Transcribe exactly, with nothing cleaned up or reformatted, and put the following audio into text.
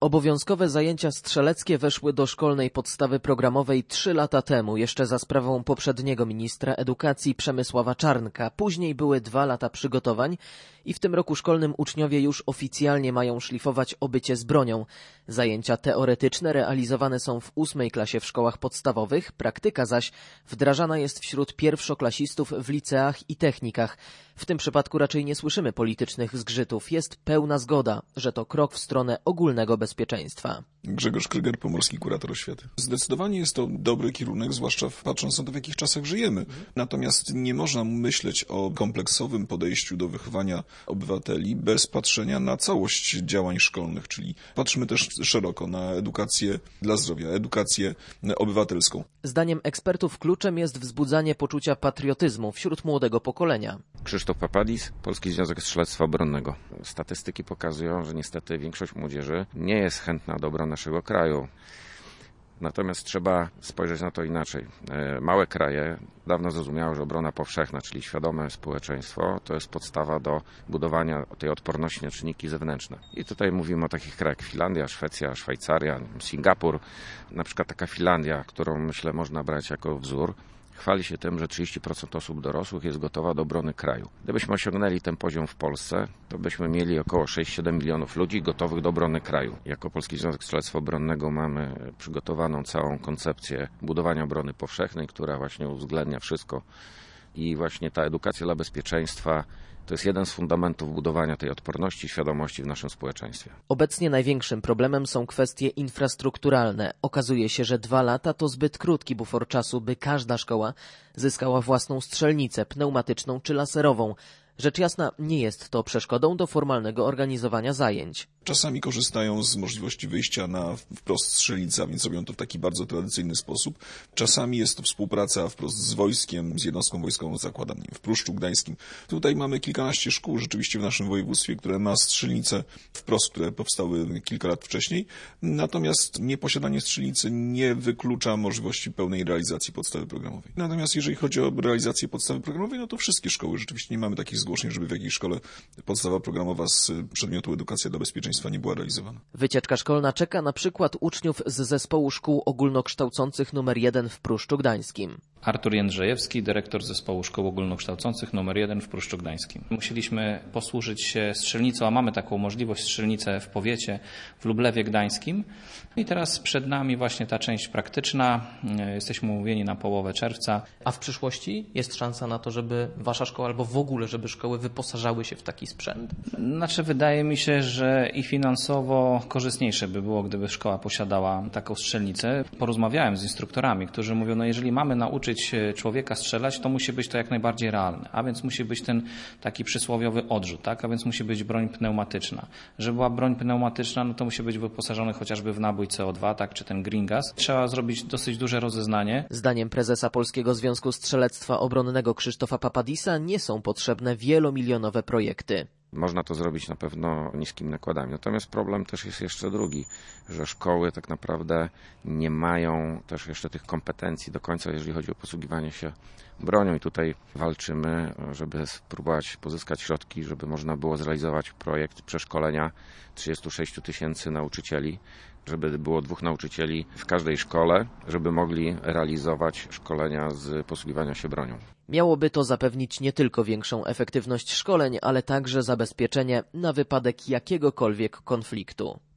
Obowiązkowe zajęcia strzeleckie weszły do szkolnej podstawy programowej trzy lata temu, jeszcze za sprawą poprzedniego ministra edukacji Przemysława Czarnka. Później były dwa lata przygotowań i w tym roku szkolnym uczniowie już oficjalnie mają szlifować obycie z bronią. Zajęcia teoretyczne realizowane są w ósmej klasie w szkołach podstawowych, praktyka zaś wdrażana jest wśród pierwszoklasistów w liceach i technikach. W tym przypadku raczej nie słyszymy politycznych zgrzytów. Jest pełna zgoda, że to krok w stronę ogólnego bezpieczeństwa. Grzegorz Kryger, pomorski kurator oświaty. Zdecydowanie jest to dobry kierunek, zwłaszcza patrząc na to, w jakich czasach żyjemy. Natomiast nie można myśleć o kompleksowym podejściu do wychowania obywateli bez patrzenia na całość działań szkolnych, czyli patrzmy też szeroko na edukację dla zdrowia, edukację obywatelską. Zdaniem ekspertów kluczem jest wzbudzanie poczucia patriotyzmu wśród młodego pokolenia. Krzysztof Papadis, Polski Związek Strzelectwa Obronnego. Statystyki pokazują, że niestety większość młodzieży nie jest chętna do obrony naszego kraju. Natomiast trzeba spojrzeć na to inaczej. Małe kraje dawno zrozumiały, że obrona powszechna, czyli świadome społeczeństwo, to jest podstawa do budowania tej odporności na czynniki zewnętrzne. I tutaj mówimy o takich krajach jak Finlandia, Szwecja, Szwajcaria, Singapur. Na przykład taka Finlandia, którą myślę można brać jako wzór, chwali się tym, że trzydzieści procent osób dorosłych jest gotowa do obrony kraju. Gdybyśmy osiągnęli ten poziom w Polsce, to byśmy mieli około sześć siedem milionów ludzi gotowych do obrony kraju. Jako Polski Związek Strzelectwa Obronnego mamy przygotowaną całą koncepcję budowania obrony powszechnej, która właśnie uwzględnia wszystko. I właśnie ta edukacja dla bezpieczeństwa to jest jeden z fundamentów budowania tej odporności i świadomości w naszym społeczeństwie. Obecnie największym problemem są kwestie infrastrukturalne. Okazuje się, że dwa lata to zbyt krótki bufor czasu, by każda szkoła zyskała własną strzelnicę, pneumatyczną czy laserową. Rzecz jasna, nie jest to przeszkodą do formalnego organizowania zajęć. Czasami korzystają z możliwości wyjścia na wprost strzelnica, więc robią to w taki bardzo tradycyjny sposób. Czasami jest to współpraca wprost z wojskiem, z jednostką wojskową, zakładam, w Pruszczu Gdańskim. Tutaj mamy kilkanaście szkół rzeczywiście w naszym województwie, które ma strzelnice wprost, które powstały kilka lat wcześniej. Natomiast nieposiadanie strzelnicy nie wyklucza możliwości pełnej realizacji podstawy programowej. Natomiast jeżeli chodzi o realizację podstawy programowej, no to wszystkie szkoły. Rzeczywiście nie mamy takich zgłoszeń, żeby w jakiejś szkole podstawa programowa z przedmiotu edukacja dla bezpieczeństwa nie była realizowana. Wycieczka szkolna czeka na przykład uczniów z zespołu szkół ogólnokształcących numer jeden w Pruszczu Gdańskim. Artur Jędrzejewski, dyrektor zespołu szkół ogólnokształcących numer jeden w Pruszczu Gdańskim. Musieliśmy posłużyć się strzelnicą, a mamy taką możliwość, strzelnicę w powiecie w Lublewie Gdańskim. I teraz przed nami właśnie ta część praktyczna. Jesteśmy umówieni na połowę czerwca. A w przyszłości jest szansa na to, żeby wasza szkoła albo w ogóle, żeby szkoły wyposażały się w taki sprzęt? Znaczy wydaje mi się, że i finansowo korzystniejsze by było, gdyby szkoła posiadała taką strzelnicę. Porozmawiałem z instruktorami, którzy mówią, no jeżeli mamy nauczyć człowieka strzelać, to musi być to jak najbardziej realne, a więc musi być ten taki przysłowiowy odrzut, tak? A więc musi być broń pneumatyczna. Żeby była broń pneumatyczna, no to musi być wyposażony chociażby w nabój C O dwa, tak? Czy ten green gas. Trzeba zrobić dosyć duże rozeznanie. Zdaniem prezesa Polskiego Związku Strzelectwa Obronnego Krzysztofa Papadisa nie są potrzebne wielomilionowe projekty. Można to zrobić na pewno niskimi nakładami. Natomiast problem też jest jeszcze drugi, że szkoły tak naprawdę nie mają też jeszcze tych kompetencji do końca, jeżeli chodzi o posługiwanie się bronią. I tutaj walczymy, żeby spróbować pozyskać środki, żeby można było zrealizować projekt przeszkolenia trzydziestu sześciu tysięcy nauczycieli, żeby było dwóch nauczycieli w każdej szkole, żeby mogli realizować szkolenia z posługiwania się bronią. Miałoby to zapewnić nie tylko większą efektywność szkoleń, ale także zabezpieczenie na wypadek jakiegokolwiek konfliktu.